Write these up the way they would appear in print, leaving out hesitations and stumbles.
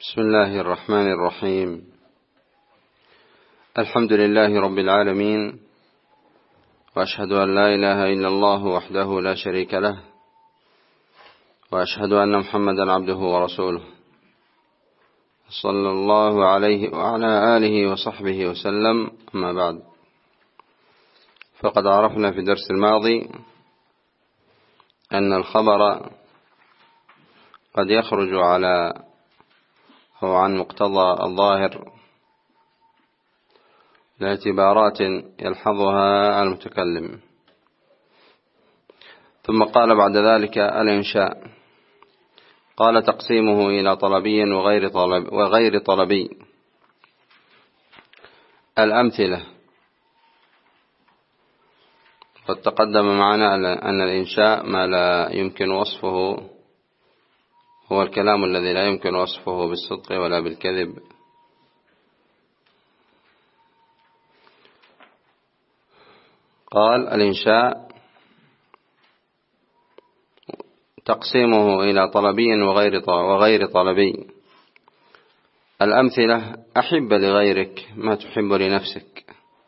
بسم الله الرحمن الرحيم. الحمد لله رب العالمين، وأشهد أن لا إله إلا الله وحده لا شريك له، وأشهد أن محمدا عبده ورسوله، صلى الله عليه وعلى آله وصحبه وسلم. أما بعد، فقد عرفنا في الدرس الماضي أن الخبر قد يخرج عن مقتضى الظاهر لاعتبارات يلحظها المتكلم. ثم قال بعد ذلك الإنشاء. قال تقسيمه إلى طلبي وغير طلبي. الأمثلة. قد تقدم معنا أن الإنشاء ما لا يمكن وصفه، هو الكلام الذي لا يمكن وصفه بالصدق ولا بالكذب. قال الإنشاء تقسيمه إلى طلبي وغير طلبي. الأمثلة: أحب لغيرك ما تحب لنفسك.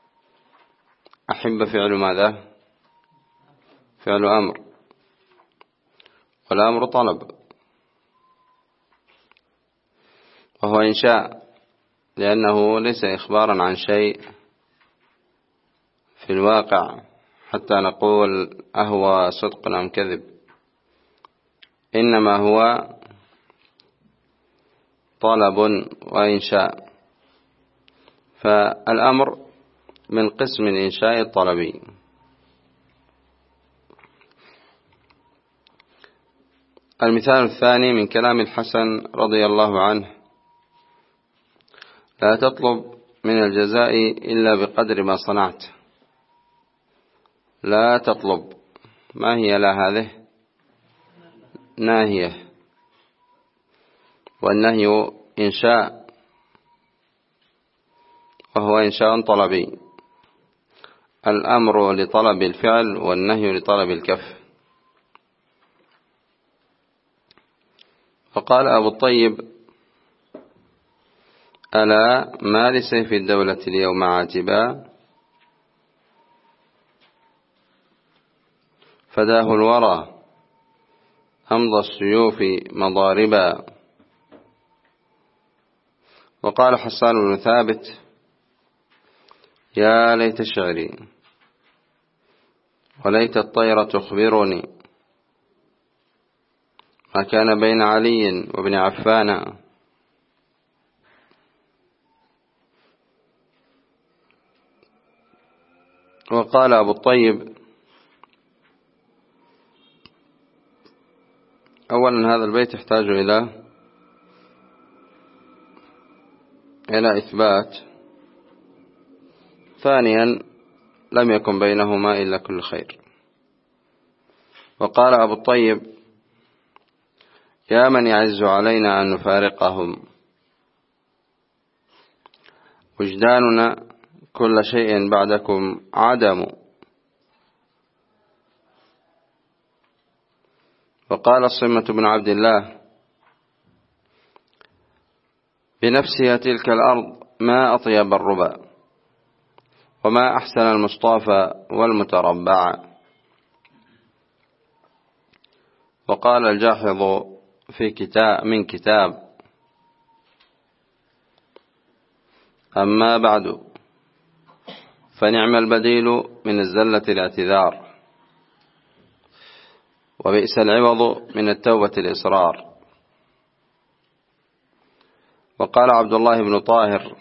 أحب فعل ماذا؟ فعل أمر، والأمر طلب، وهو إنشاء لأنه ليس إخبارا عن شيء في الواقع حتى نقول أهو صدق أم كذب، إنما هو طلب وإنشاء. فالأمر من قسم الإنشاء الطلبي. المثال الثاني من كلام الحسن رضي الله عنه: لا تطلب من الجزاء إلا بقدر ما صنعت. لا تطلب، ما هي لا هذه؟ ناهية، والنهي إنشاء، وهو إنشاء طلبي. الأمر لطلب الفعل والنهي لطلب الكف. فقال أبو الطيب: ألا ما لسيف الدولة اليوم عاتبا، فداه الورى أمضى السيوف مضاربا. وقال حسان بن ثابت: يا ليت شعري وليت الطير تخبرني ما كان بين علي وابن عفان. وقال أبو الطيب: أولا هذا البيت يحتاج إلى إثبات. ثانيا لم يكن بينهما إلا كل خير. وقال أبو الطيب: يا من يعز علينا أن نفارقهم، وجداننا كل شيء بعدكم عدم. وقال الصمة بن عبد الله: بنفسها تلك الأرض ما أطيب الربا، وما أحسن المصطفى والمتربع. وقال الجاحظ من كتاب: أما بعد فنعم البديل من الزلة الاعتذار، وبئس العوض من التوبة الإصرار. وقال عبد الله بن طاهر: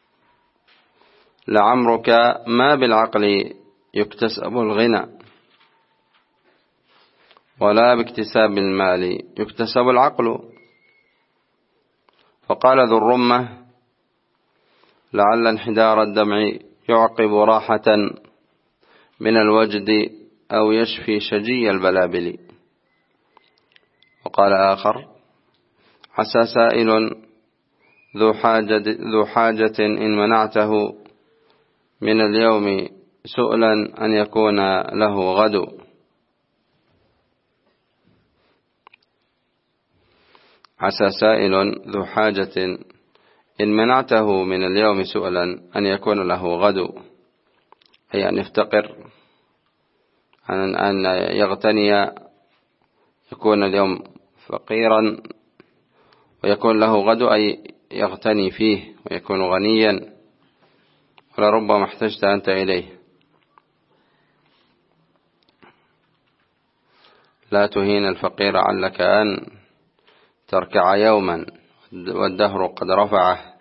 لعمرك ما بالعقل يكتسب الغنى، ولا باكتساب المال يكتسب العقل. فقال ذو الرمة: لعل انحدار الدمع يعقب راحة من الوجد، أو يشفي شجي البلابل. وقال آخر: عسى سائل ذو حاجة إن منعته من اليوم سؤلا أن يكون له غد. عسى سائل ذو حاجة إن منعته من اليوم سؤلا أن يكون له غد، أي أن يفتقر، أن يغتني، يكون اليوم فقيرا ويكون له غد، أي يغتني فيه ويكون غنيا، ولربما احتجت أنت إليه. لا تهين الفقير علك أن تركع يوما والدهر قد رفعه.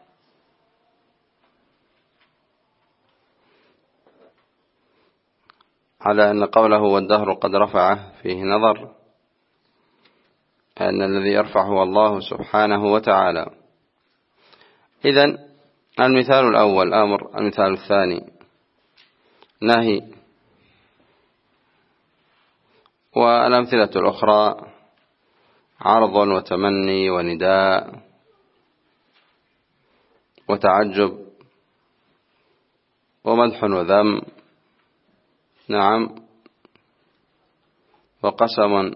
على أن قوله والدهر قد رفعه فيه نظر، أن الذي يرفع هو الله سبحانه وتعالى. إذن المثال الأول أمر، المثال الثاني نهي، والأمثلة الأخرى عرض وتمني ونداء وتعجب ومدح وذم، نعم، وقسم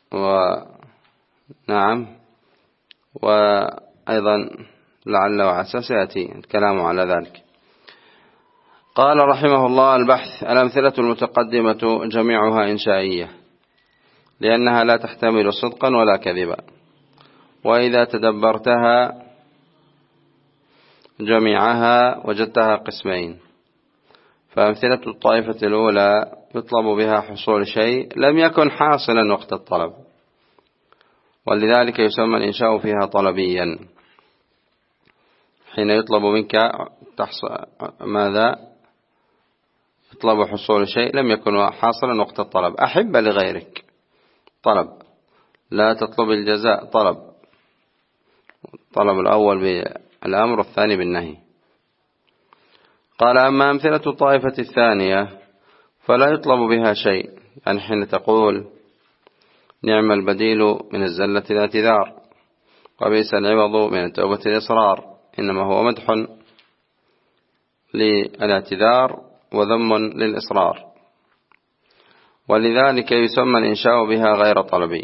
ونعم، وأيضا لعل وعسى، سيأتي الكلام على ذلك. قال رحمه الله: البحث. الأمثلة المتقدمة جميعها إنشائية، لأنها لا تحتمل صدقا ولا كذبا، وإذا تدبرتها جميعها وجدتها قسمين. فأمثلة الطائفة الأولى يطلب بها حصول شيء لم يكن حاصلا وقت الطلب، ولذلك يسمى الإنشاء فيها طلبيا. حين يطلب منك ماذا؟ يطلب حصول شيء لم يكن حاصلا وقت الطلب. أحب لغيرك، طلب. لا تطلب الجزاء، طلب. الطلب الأول بالأمر والثاني بالنهي. قال: أما أمثلة الطائفة الثانية فلا يطلب بها شيء، يعني حين تقول نعم البديل من الزلة الاعتذار، وبئس العوض من التوبة الإصرار، إنما هو مدح للاعتذار وذم للإصرار، ولذلك يسمى الإنشاء بها غير طلبي.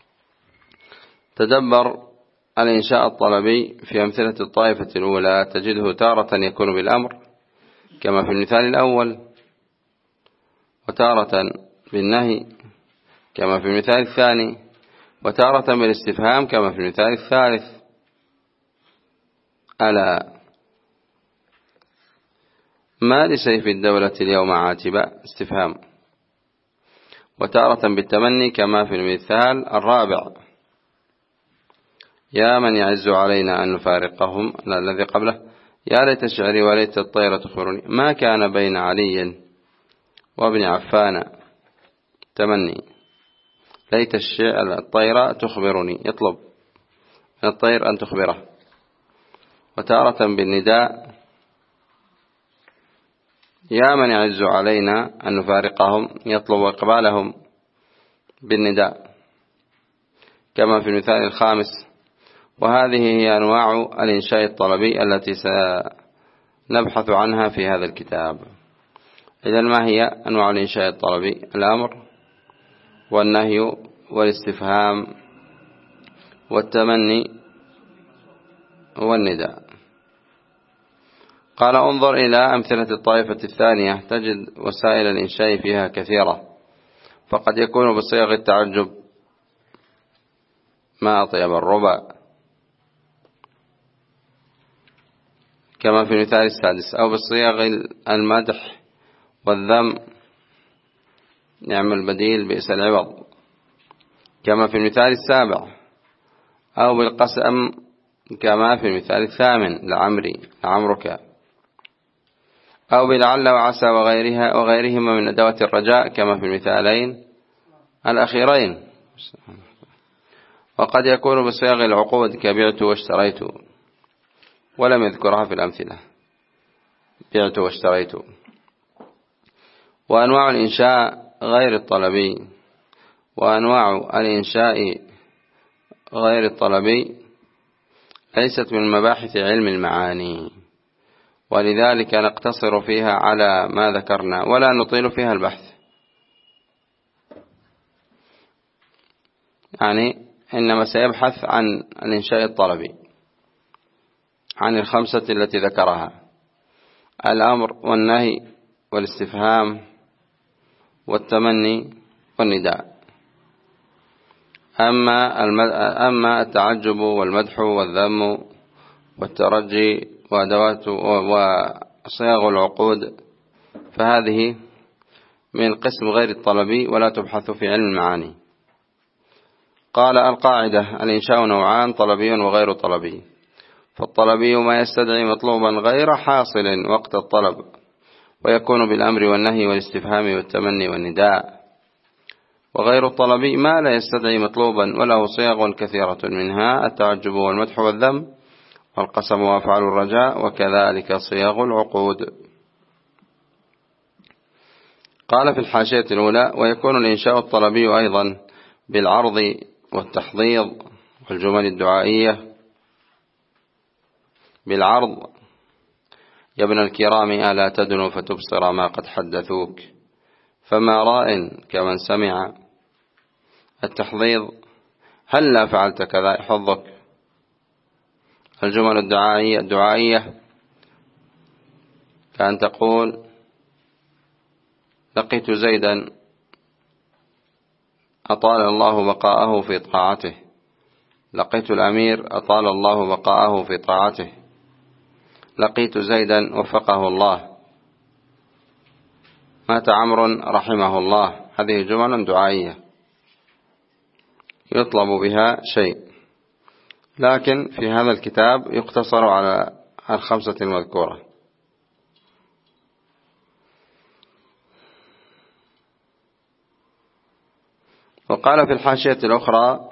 تدبر الإنشاء الطلبي في أمثلة الطائفة الأولى تجده تارة يكون بالأمر كما في المثال الأول، وتارة بالنهي كما في المثال الثاني، وتارة بالاستفهام كما في المثال الثالث. ألا ما لسيف الدولة اليوم عاتبة؟ استفهام. وتارة بالتمني كما في المثال الرابع: يا من يعز علينا أن نفارقهم. الذي قبله: يا ليت شعري وليت الطير تخبرني ما كان بين علي وابن عفان تمني. ليت الطير تخبرني، يطلب من الطير أن تخبره. وتارة بالنداء: يا من يعز علينا أن نفارقهم، يطلب إقبالهم بالنداء كما في المثال الخامس. وهذه هي أنواع الإنشاء الطلبي التي سنبحث عنها في هذا الكتاب. إذن ما هي أنواع الإنشاء الطلبي؟ الأمر والنهي والاستفهام والتمني والنداء. قال: انظر إلى أمثلة الطائفة الثانية تجد وسائل الإنشاء فيها كثيرة، فقد يكون بصيغ التعجب ما أطيب الربا كما في المثال السادس، أو بصيغ المدح والذم: نعم البديل بئس العوض كما في المثال السابع، أو بالقسم كما في المثال الثامن: لعمرك، أو بلعل وعسى وغيرهما من أدوات الرجاء كما في المثالين الأخيرين. وقد يكون بصيغ العقود كبعت واشتريت، ولم يذكرها في الأمثلة، بعت واشتريت. وأنواع الإنشاء غير الطلبي، وأنواع الإنشاء غير الطلبي ليست من مباحث علم المعاني، ولذلك نقتصر فيها على ما ذكرنا ولا نطيل فيها البحث. يعني إنما سيبحث عن الإنشاء الطلبي، عن الخمسة التي ذكرها: الأمر والنهي والاستفهام والتمني والنداء. أما التعجب والمدح والذم والترجي وأدوات وصياغ العقود فهذه من القسم غير الطلبي ولا تبحث في علم المعاني. قال: القاعدة: الإنشاء نوعان: طلبي وغير طلبي. فالطلبي ما يستدعي مطلوبا غير حاصل وقت الطلب، ويكون بالأمر والنهي والاستفهام والتمني والنداء. وغير الطلبي ما لا يستدعي مطلوبا وله صيغ كثيرة، منها التعجب والمدح والذم والقسم وأفعال الرجاء، وكذلك صيغ العقود. قال في الحاشية الأولى: ويكون الإنشاء الطلبي أيضا بالعرض والتحضيض والجمل الدعائية. بالعرض: يا ابن الكرام ألا تدنو فتبصر ما قد حدثوك، فما راء كمن سمع. التحضيض: هلا فعلت كذا يحضك. الجمل الدعائية كأن تقول: لقيت زيدا أطال الله بقاءه في طاعته. لقيت الأمير أطال الله بقاءه في طاعته. لقيت زيدا وفقه الله. مات عمرو رحمه الله. هذه جمل دعائية يطلب بها شيء، لكن في هذا الكتاب يقتصر على الخمسة المذكورة. وقال في الحاشية الأخرى: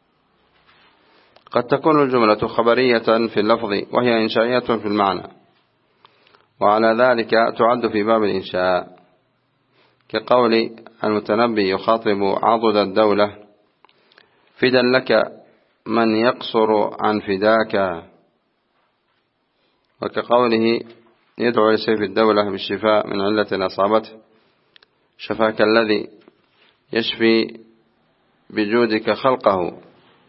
قد تكون الجملة خبرية في اللفظ وهي إنشائية في المعنى، وعلى ذلك تعد في باب الإنشاء، كقول المتنبي يخاطب عضد الدولة: فدا لك من يقصر عن فداك. وكقوله يدعو لسيف الدولة بالشفاء من علة أصابته: شفاك الذي يشفي بجودك خلقه.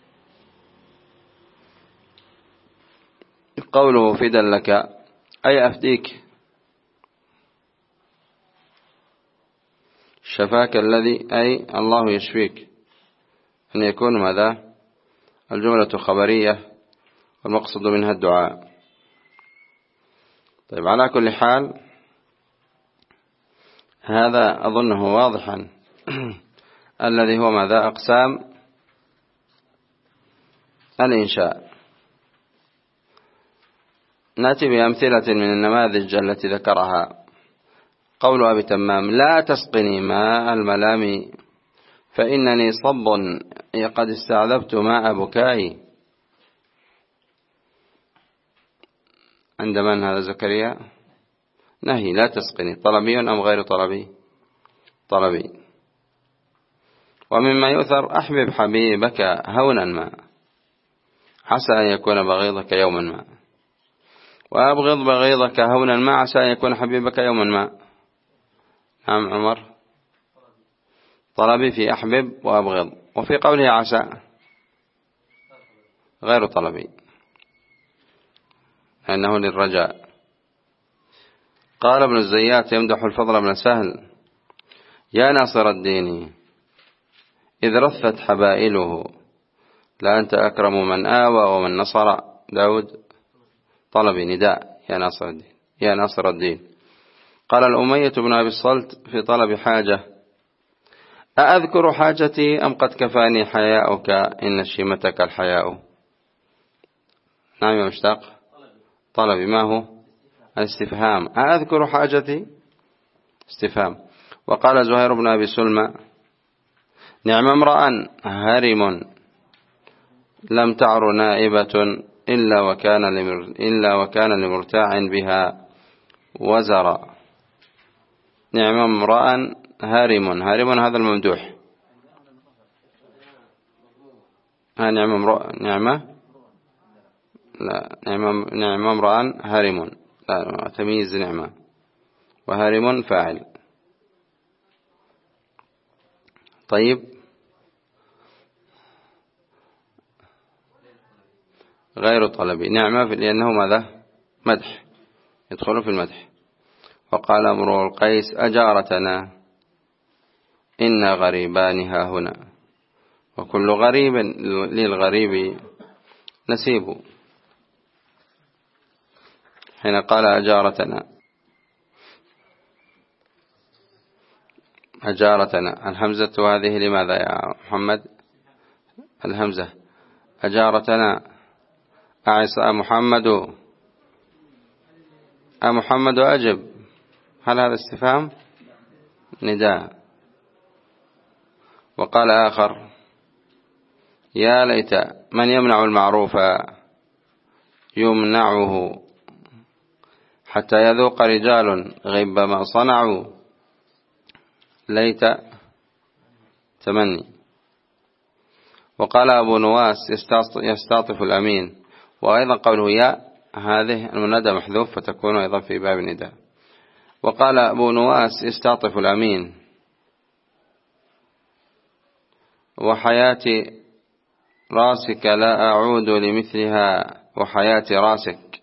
قوله فدا لك أي أفديك. شفاك الذي أي الله يشفيك، أن يكون ماذا؟ الجملة خبرية والمقصد منها الدعاء. طيب، على كل حال هذا أظنه واضحا الذي هو ماذا؟ أقسام الإنشاء. نأتي بأمثلة من النماذج التي ذكرها. قول أبي تمام: لا تسقني ماء الملام فإنني صب قد استعذبت ماء بكائي. عند من هذا؟ زكريا. نهي: لا تسقني. طلبي أم غير طلبي؟ طلبي. ومما يؤثر: أحبب حبيبك هونا ما عسى أن يكون بغيضك يوما ما. وأبغض بغيضك هونا ما عسى أن يكون حبيبك يوما ما. نعم عمر. طلبي في أحبب وأبغض. وفي قوله عسى غير طلبي لأنه للرجاء. قال ابن الزيات يمدح الفضل بن سهل: يا ناصر الدين إذ رثت حبائله لا أنت أكرم من آوى ومن نصر. داود. طلبي نداء: يا ناصر الدين، يا ناصر الدين. قال الأمية بن أبي الصلت في طلب حاجة: أأذكر حاجتي أم قد كفاني حياؤك إن شيمتك الحياء. نعم يا مشتاق. طلبي ما هو؟ الاستفهام. أأذكر حاجتي استفهام. وقال زهير بن أبي سلمى: نعم امرأ هرم لم تعر نائبة إلا وكان لمرتاع بها وزرا. نعم امرأ هارم. هارم هذا الممدوح. نعم امرأ هارم. لا، تمييز نعمة، وهارم فاعل. طيب، غير طلبي. نعمة لأنه ماذا؟ مدح، يدخل في المدح. وقال امرؤ القيس أجارتنا إن غريبان ها هنا، وكل غريب للغريب نسيب. حين قال أجارتنا، أجارتنا الهمزة هذه لماذا يا محمد؟ الهمزة أجارتنا أعصى محمد، محمد أجب، هل هذا استفهام؟ نداء. وقال آخر يا ليت من يمنع المعروف يمنعه حتى يذوق رجال غيب ما صنعوا، ليت تمني. وقال أبو نواس يستعطف الأمين. وأيضا قوله يا هذه المنادى محذوف فتكون أيضا في باب النداء. وقال أبو نواس يستعطف الأمين وحياة راسك لا أعود لمثلها وحياة راسك.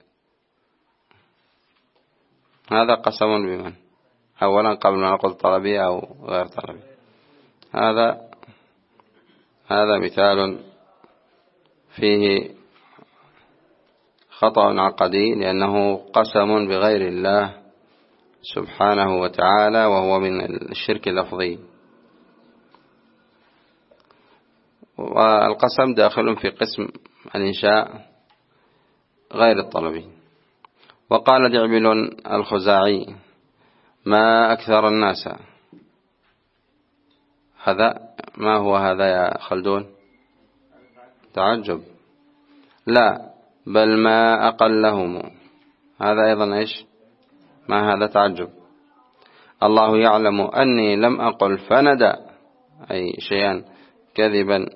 هذا قسم بمن؟ أولا قبل ما نقول طلبي أو غير طلبي، هذا مثال فيه خطأ عقدي، لأنه قسم بغير الله سبحانه وتعالى، وهو من الشرك اللفظي. والقسم داخل في قسم الإنشاء غير الطلبي. وقال دعبل الخزاعي ما أكثر الناس. هذا ما هو هذا يا خلدون؟ تعجب. لا، بل ما أقلهم. هذا أيضا إيش؟ ما هذا تعجب. الله يعلم أني لم أقل فندى، أي شيئا كذبا.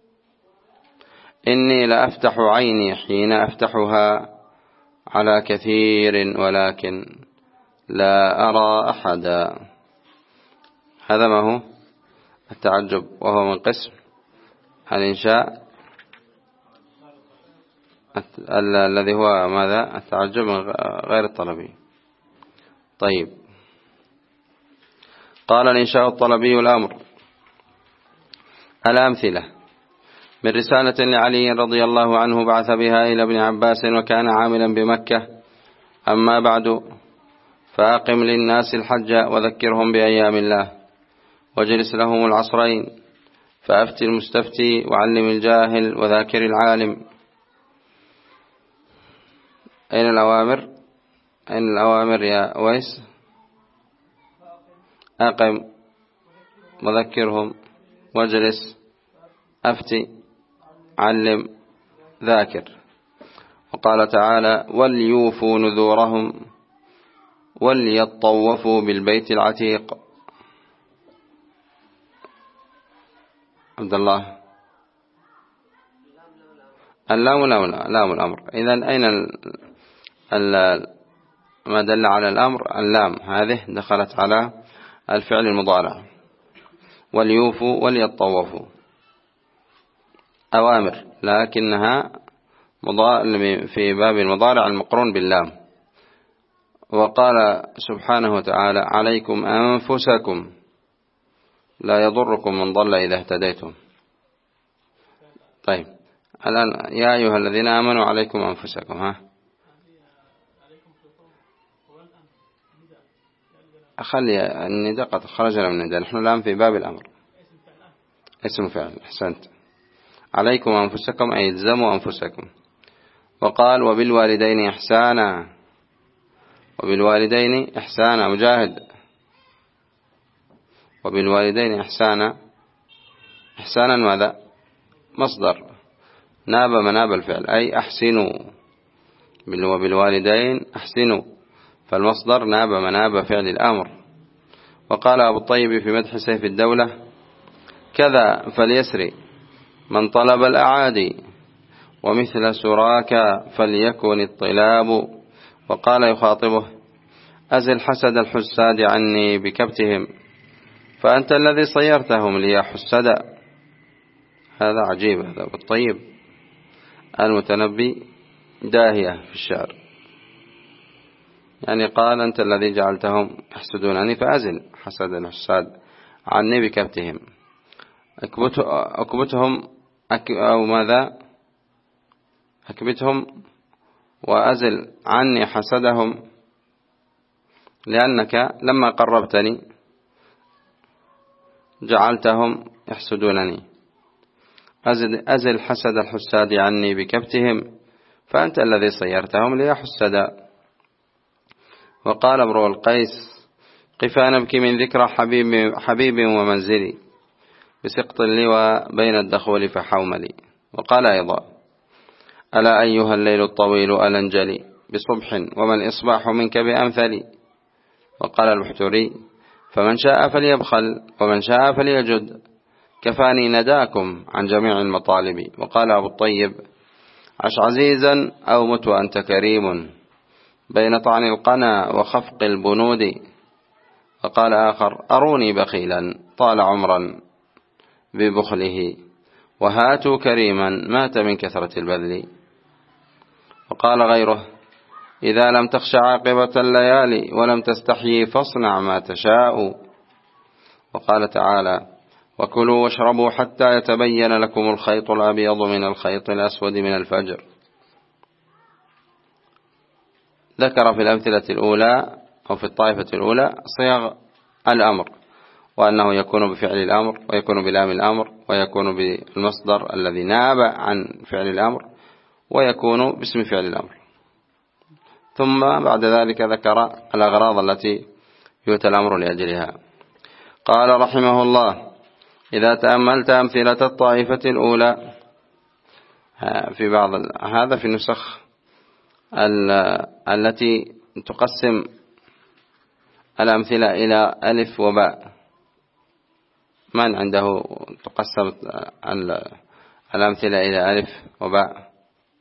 إني لأفتح عيني حين أفتحها على كثير ولكن لا أرى أحدا. هذا ما هو التعجب، وهو من قسم الإنشاء الذي هو ماذا؟ التعجب غير الطلبي. طيب، قال الإنشاء الطلبي الأمر. الأمثلة من رسالة لعلي رضي الله عنه بعث بها إلى ابن عباس وكان عاملا بمكة. أما بعد، فأقم للناس الحج وذكرهم بأيام الله، واجلس لهم العصرين، فأفتي المستفتي وعلم الجاهل وذاكر العالم. أين الأوامر؟ أين الأوامر يا ويس؟ أقم، وذكرهم، واجلس، أفتي، علم، ذاكر. وقال تعالى وليوفوا نذورهم وليطوفوا بالبيت العتيق. عبد الله، اللام لام الأمر. إذن أين ما دل على الأمر؟ اللام هذه دخلت على الفعل المضارع. وليوفوا وليطوفوا أوامر، لكنها في باب المضارع المقرون باللام. وقال سبحانه وتعالى عليكم أنفسكم لا يضركم من ضل إذا اهتديتم. طيب، الآن يا أيها الذين آمنوا عليكم أنفسكم. أخلي النداء قد خرجنا من النداء، نحن الآن في باب الأمر، اسم فعل. أحسنت. عليكم أنفسكم أي الزموا أنفسكم. وقال وبالوالدين إحسانا. وبالوالدين إحسانا. مجاهد، وبالوالدين إحسانا. إحسانا ماذا؟ مصدر ناب مناب الفعل، أي أحسنوا. وبالوالدين أحسنوا، فالمصدر ناب مناب فعل الأمر. وقال أبو الطيب في مدح سيف الدولة كذا فليسري من طلب الأعادي ومثل سراك فليكن الطلاب. وقال يخاطبه أزل حسد الحساد عني بكبتهم فأنت الذي صيرتهم لي حسدا. هذا عجيب، هذا أبو الطيب. المتنبي داهية في الشعر، يعني قال أنت الذي جعلتهم يحسدونني فأزل حسد الحساد عني بكبتهم. أكبتهم أو ماذا أكبتهم وأزل عني حسدهم، لأنك لما قربتني جعلتهم يحسدونني. أزل حسد الحساد عني بكبتهم، فأنت الذي صيرتهم لي حسدا. وقال امرؤ القيس قفا نبكي من ذكرى حبيب ومنزلي، بسقط اللوى بين الدخول فحوملي. وقال أيضا ألا أيها الليل الطويل ألنجلي، بصبح وما الإصباح منك بأمثلي. وقال البحتري فمن شاء فليبخل ومن شاء فليجد، كفاني نداكم عن جميع المطالب. وقال أبو الطيب عش عزيزا أو مت وأنت كريم، بين طعن القنا وخفق البنود. وقال آخر أروني بخيلا طال عمرا ببخله، وهاتوا كريما مات من كثرة البذل. وقال غيره إذا لم تخش عاقبة الليالي ولم تستحيي فاصنع ما تشاء. وقال تعالى وكلوا واشربوا حتى يتبين لكم الخيط الأبيض من الخيط الأسود من الفجر. ذكر في الأمثلة الأولى أو في الطائفة الأولى صيغ الأمر، وأنه يكون بفعل الأمر ويكون بلام الأمر ويكون بالمصدر الذي ناب عن فعل الأمر ويكون باسم فعل الأمر. ثم بعد ذلك ذكر الأغراض التي يؤتى الأمر لأجلها. قال رحمه الله إذا تأملت أمثلة الطائفة الأولى، في بعض هذا في النسخ التي تقسم الأمثلة إلى ألف وباء، من عنده تقسم الأمثلة إلى ألف وباء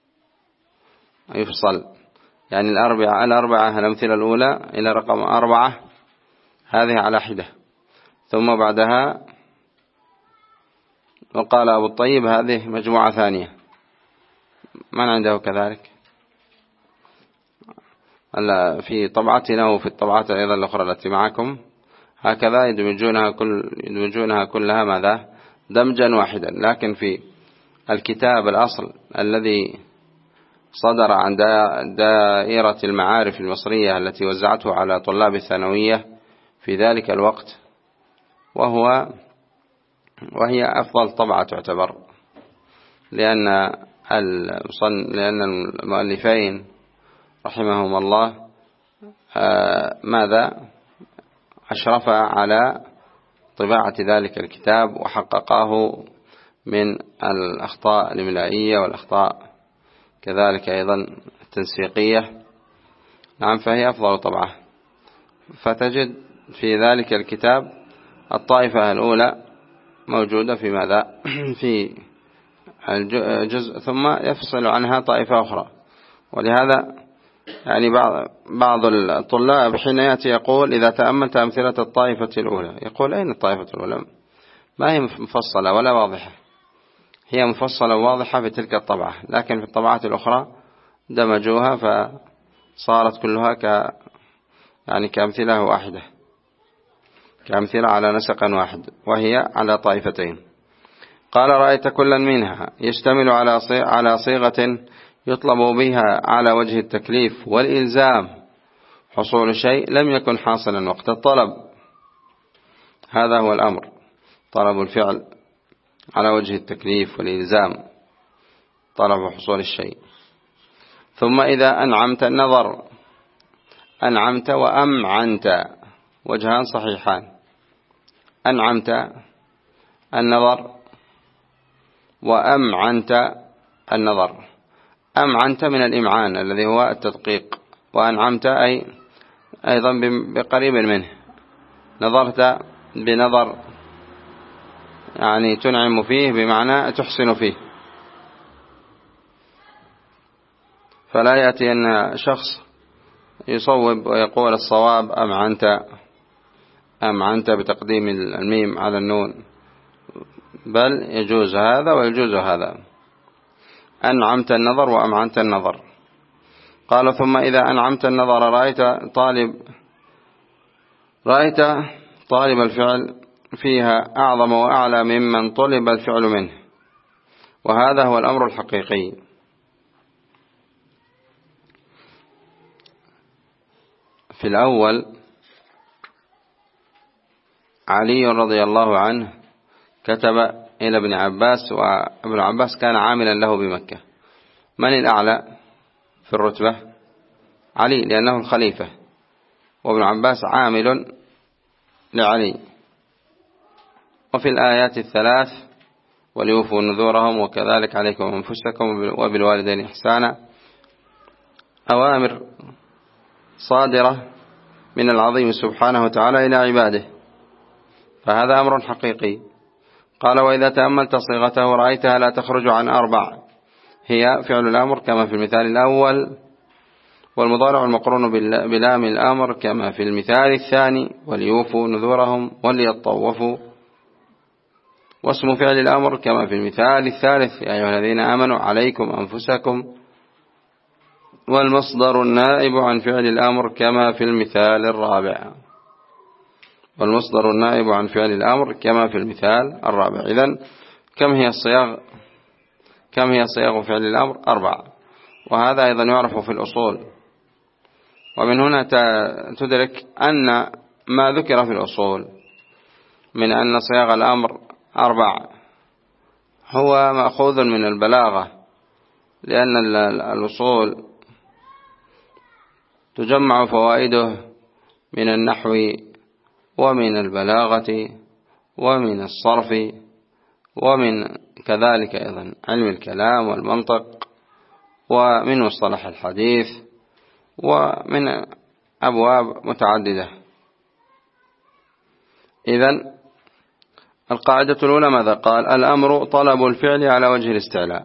يفصل، يعني الأربعة الأمثلة الأولى إلى رقم 4 هذه على حدة، ثم بعدها وقال أبو الطيب هذه مجموعة ثانية. من عنده كذلك؟ في طبعتنا وفي الطبعات أيضا الأخرى التي معكم هكذا يدمجونها كلها ماذا دمجا واحدا. لكن في الكتاب الأصل الذي صدر عن دائرة المعارف المصرية التي وزعته على طلاب الثانوية في ذلك الوقت، وهي أفضل طبعة تعتبر، لأن المؤلفين رحمهم الله ماذا أشرف على طباعة ذلك الكتاب وحققاه من الأخطاء الإملائية والأخطاء كذلك أيضا التنسيقية. نعم، فهي أفضل طبعة. فتجد في ذلك الكتاب الطائفة الأولى موجودة في ماذا في الجزء، ثم يفصل عنها طائفة أخرى. ولهذا يعني بعض الطلاب حين يأتي يقول إذا تأملت أمثلة الطائفة الأولى، يقول أين الطائفة الأولى؟ ما هي مفصلة ولا واضحة، هي مفصلة وواضحة في تلك الطبعة، لكن في الطبعات الأخرى دمجوها فصارت كلها كأمثلة واحدة، كأمثلة على نسق واحد، وهي على طائفتين. قال رأيت كلا منها يشتمل على صيغة يطلب بها على وجه التكليف والإلزام حصول شيء لم يكن حاصلا وقت الطلب. هذا هو الأمر، طلب الفعل على وجه التكليف والإلزام، طلب حصول الشيء. ثم إذا أنعمت النظر، أنعمت وأمعنت وجهان صحيحان. أنعمت النظر وأمعنت النظر. أمعنت من الإمعان الذي هو التدقيق، وأنعمت أيضا بقريب منه. نظرت بنظر يعني تنعم فيه بمعنى تحسن فيه، فلا يأتي أن شخص يصوب ويقول الصواب أمعنت بتقديم الميم على النون، بل يجوز هذا ويجوز هذا. أنعمت النظر وأمعنت النظر. قال ثم إذا أنعمت النظر رأيت طالب الفعل فيها أعظم وأعلى ممن طلب الفعل منه، وهذا هو الأمر الحقيقي. في الأول علي رضي الله عنه كتب إلى ابن عباس، وابن عباس كان عاملا له بمكة. من الأعلى في الرتبة؟ علي، لأنه الخليفة، وابن عباس عامل لعلي. وفي الآيات الثلاث وليوفوا نذورهم وكذلك عليكم أنفسكم وبالوالدين إحسانا أوامر صادرة من العظيم سبحانه وتعالى إلى عباده، فهذا أمر حقيقي. قال وإذا تأملت صيغته رأيتها لا تخرج عن 4، هي فعل الأمر كما في المثال الأول، والمضارع المقرون بلام الأمر كما في المثال الثاني، وليوفوا نذورهم وليطوفوا، واسم فعل الأمر كما في المثال الثالث يا أيها الذين آمنوا عليكم أنفسكم، والمصدر النائب عن فعل الأمر كما في المثال الرابع. والمصدر النائب عن فعل الأمر كما في المثال الرابع. إذن كم هي صيغ فعل الأمر؟ 4، وهذا أيضا يعرف في الأصول. ومن هنا تدرك أن ما ذكر في الأصول من أن صيغ الأمر 4 هو مأخوذ من البلاغة، لأن الأصول تجمع فوائده من النحو ومن البلاغة ومن الصرف ومن كذلك أيضا علم الكلام والمنطق ومن مصطلح الحديث ومن أبواب متعددة. إذن القاعدة الأولى ماذا قال؟ الأمر طلب الفعل على وجه الاستعلاء.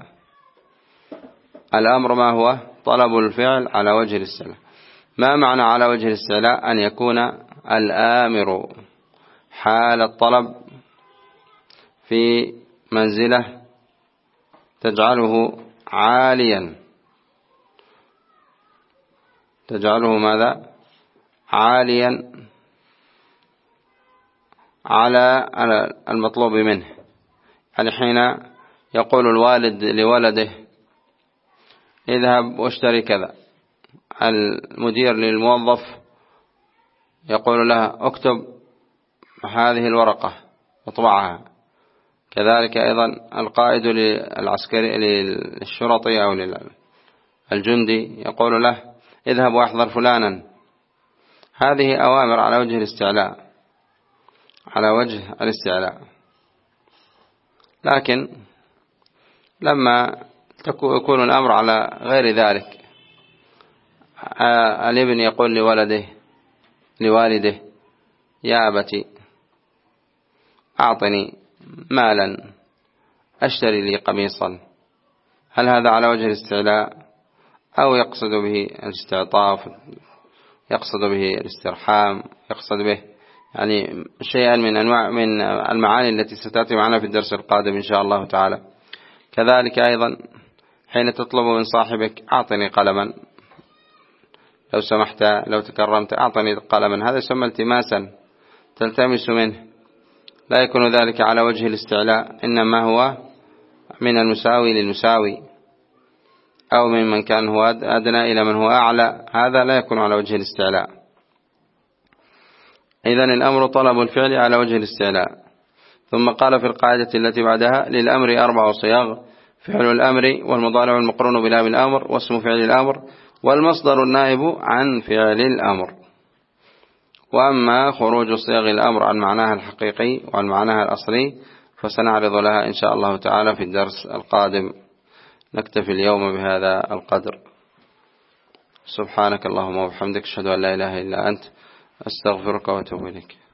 الأمر ما هو؟ طلب الفعل على وجه الاستعلاء. ما معنى على وجه الاستعلاء؟ أن يكون الآمر حال الطلب في منزلة تجعله عاليا، تجعله ماذا؟ عاليا على المطلوب منه. يعني حين يقول الوالد لولده اذهب واشتري كذا، المدير للموظف يقول لها اكتب هذه الورقة اطبعها. كذلك أيضا القائد للعسكري للشرطي أو للجندي يقول له اذهب واحضر فلانا. هذه أوامر على وجه الاستعلاء، على وجه الاستعلاء. لكن لما يكون الأمر على غير ذلك، الابن يقول لوالده يا أبتي أعطني مالا أشتري لي قميصا، هل هذا على وجه الاستعلاء أو يقصد به الاستعطاف، يقصد به الاسترحام، يقصد به يعني شيئا من أنواع من المعاني التي ستأتي معنا في الدرس القادم إن شاء الله تعالى. كذلك أيضا حين تطلب من صاحبك أعطني قلما، لو سمحت لو تكرمت أعطني قلما، هذا يسمى التماسا، تلتمس منه، لا يكون ذلك على وجه الاستعلاء، إنما هو من المساوي للمساوي، أو من كان هو أدنى إلى من هو أعلى، هذا لا يكون على وجه الاستعلاء. إذن الأمر طلب الفعل على وجه الاستعلاء. ثم قال في القاعدة التي بعدها للأمر 4 صيغ: فعل الأمر، والمضارع المقرون بلام الأمر، واسم فعل الأمر، والمصدر النائب عن فعل الأمر. وأما خروج صيغ الأمر عن معناها الحقيقي وعن معناها الأصلي فسنعرض لها إن شاء الله تعالى في الدرس القادم. نكتفي اليوم بهذا القدر. سبحانك اللهم وبحمدك، أشهد أن لا إله إلا أنت، أستغفرك وأتوب إليك.